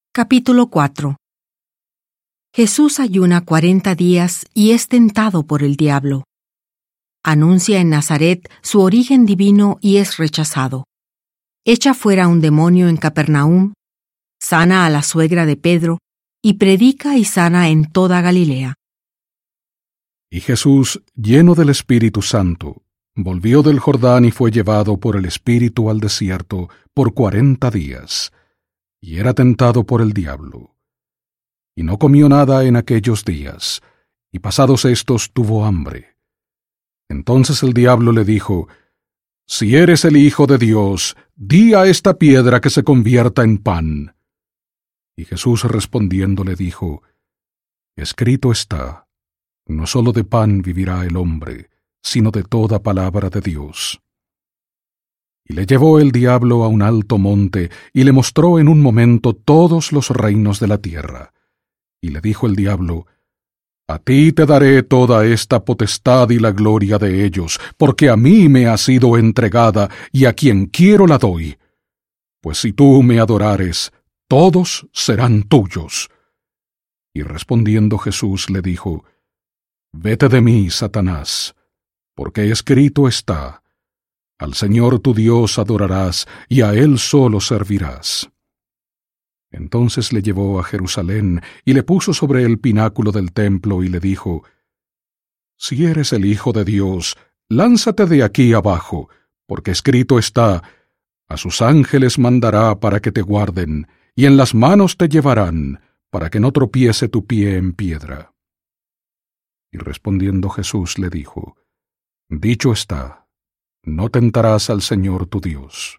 Capítulo 4. Jesús ayuna 40 días y es tentado por el diablo. Anuncia en Nazaret su origen divino y es rechazado. Echa fuera un demonio en Capernaum, sana a la suegra de Pedro y predica y sana en toda Galilea. Y Jesús, lleno del Espíritu Santo, volvió del Jordán y fue llevado por el Espíritu al desierto por 40 días, y era tentado por el diablo. Y no comió nada en aquellos días, y pasados estos tuvo hambre. Entonces el diablo le dijo: «Si eres el Hijo de Dios, di a esta piedra que se convierta en pan». Y Jesús respondiendo le dijo: «Escrito está, no solo de pan vivirá el hombre, sino de toda palabra de Dios». Y le llevó el diablo a un alto monte, y le mostró en un momento todos los reinos de la tierra. Y le dijo el diablo: «A ti te daré toda esta potestad y la gloria de ellos, porque a mí me ha sido entregada, y a quien quiero la doy. Pues si tú me adorares, todos serán tuyos». Y respondiendo Jesús le dijo: «Vete de mí, Satanás, porque escrito está: Al Señor tu Dios adorarás, y a Él solo servirás». Entonces le llevó a Jerusalén, y le puso sobre el pináculo del templo, y le dijo: «Si eres el Hijo de Dios, lánzate de aquí abajo, porque escrito está: A sus ángeles mandará para que te guarden, y en las manos te llevarán, para que no tropiece tu pie en piedra». Y respondiendo Jesús le dijo: «Dicho está: No tentarás al Señor tu Dios».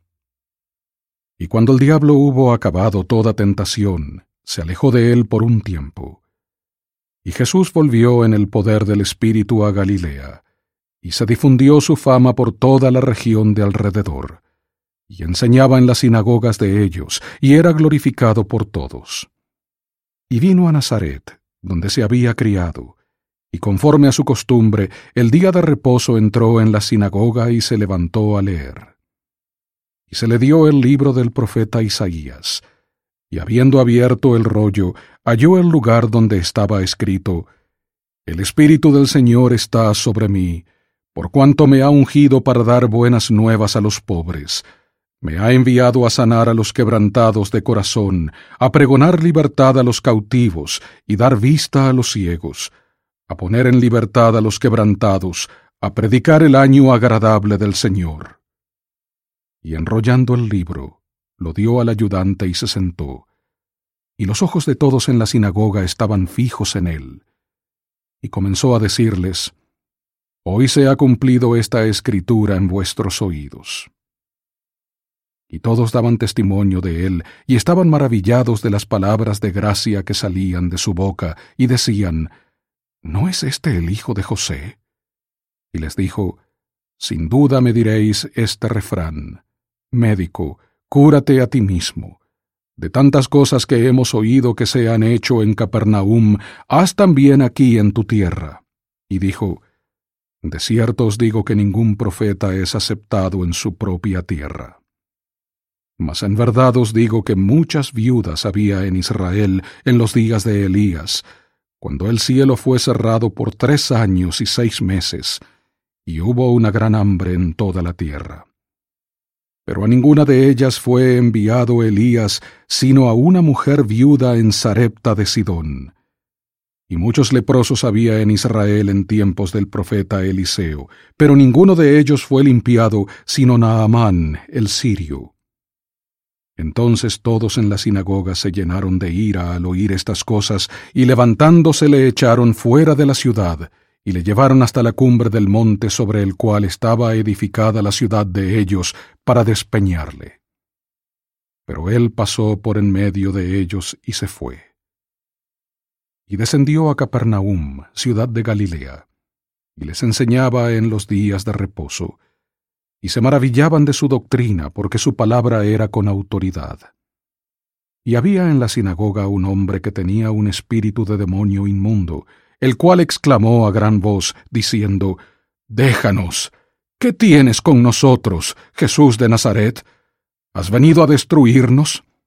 Y cuando el diablo hubo acabado toda tentación, se alejó de él por un tiempo. Y Jesús volvió en el poder del Espíritu a Galilea, y se difundió su fama por toda la región de alrededor, y enseñaba en las sinagogas de ellos, y era glorificado por todos. Y vino a Nazaret, donde se había criado, y conforme a su costumbre, el día de reposo entró en la sinagoga y se levantó a leer. Y se le dio el libro del profeta Isaías, y habiendo abierto el rollo, halló el lugar donde estaba escrito: «El Espíritu del Señor está sobre mí, por cuanto me ha ungido para dar buenas nuevas a los pobres. Me ha enviado a sanar a los quebrantados de corazón, a pregonar libertad a los cautivos, y dar vista a los ciegos, a poner en libertad a los quebrantados, a predicar el año agradable del Señor». Y enrollando el libro, lo dio al ayudante y se sentó. Y los ojos de todos en la sinagoga estaban fijos en él. Y comenzó a decirles: «Hoy se ha cumplido esta escritura en vuestros oídos». Y todos daban testimonio de él, y estaban maravillados de las palabras de gracia que salían de su boca, y decían: «¿No es este el hijo de José?». Y les dijo: «Sin duda me diréis este refrán: Médico, cúrate a ti mismo. De tantas cosas que hemos oído que se han hecho en Capernaum, haz también aquí en tu tierra». Y dijo: «De cierto os digo que ningún profeta es aceptado en su propia tierra. Mas en verdad os digo que muchas viudas había en Israel en los días de Elías, cuando el cielo fue cerrado por 3 años y 6 meses, y hubo una gran hambre en toda la tierra. Pero a ninguna de ellas fue enviado Elías, sino a una mujer viuda en Sarepta de Sidón. Y muchos leprosos había en Israel en tiempos del profeta Eliseo, pero ninguno de ellos fue limpiado, sino Naamán el sirio». Entonces todos en la sinagoga se llenaron de ira al oír estas cosas, y levantándose le echaron fuera de la ciudad, y le llevaron hasta la cumbre del monte sobre el cual estaba edificada la ciudad de ellos, para despeñarle. Pero él pasó por en medio de ellos y se fue. Y descendió a Capernaum, ciudad de Galilea, y les enseñaba en los días de reposo, y se maravillaban de su doctrina, porque su palabra era con autoridad. Y había en la sinagoga un hombre que tenía un espíritu de demonio inmundo, el cual exclamó a gran voz, diciendo: «Déjanos, ¿qué tienes con nosotros, Jesús de Nazaret? ¿Has venido a destruirnos?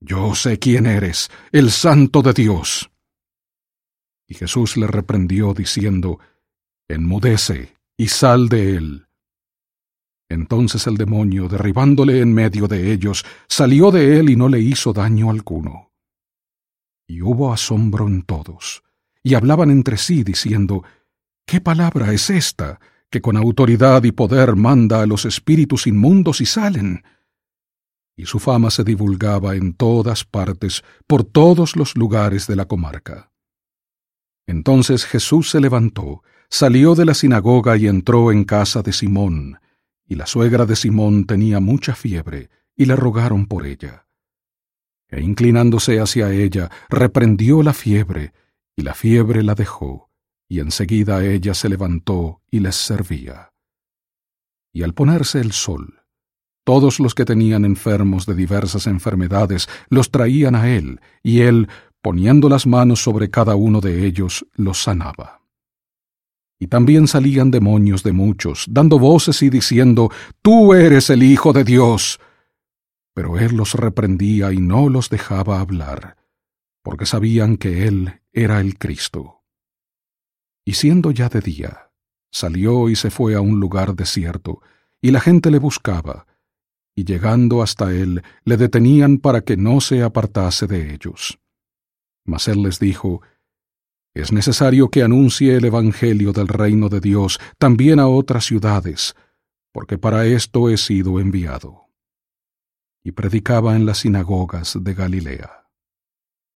Yo sé quién eres, el Santo de Dios. Y Jesús le reprendió diciendo, Enmudece y sal de él. Entonces el demonio, derribándole en medio de ellos, salió de él y no le hizo daño alguno. Y hubo asombro en todos, y hablaban entre sí diciendo, ¿qué palabra es esta, que con autoridad y poder manda a los espíritus inmundos y salen? Y su fama se divulgaba en todas partes, por todos los lugares de la comarca. Entonces Jesús se levantó, salió de la sinagoga y entró en casa de Simón, y la suegra de Simón tenía mucha fiebre, y le rogaron por ella. E inclinándose hacia ella, reprendió la fiebre, y la fiebre la dejó, y enseguida ella se levantó y les servía. Y al ponerse el sol, todos los que tenían enfermos de diversas enfermedades los traían a él, y él, poniendo las manos sobre cada uno de ellos, los sanaba. Y también salían demonios de muchos, dando voces y diciendo, «Tú eres el Hijo de Dios». Pero él los reprendía y no los dejaba hablar, porque sabían que él era el Cristo. Y siendo ya de día, salió y se fue a un lugar desierto, y la gente le buscaba, y llegando hasta él, le detenían para que no se apartase de ellos. Mas él les dijo, «Es necesario que anuncie el evangelio del reino de Dios también a otras ciudades, porque para esto he sido enviado». Y predicaba en las sinagogas de Galilea.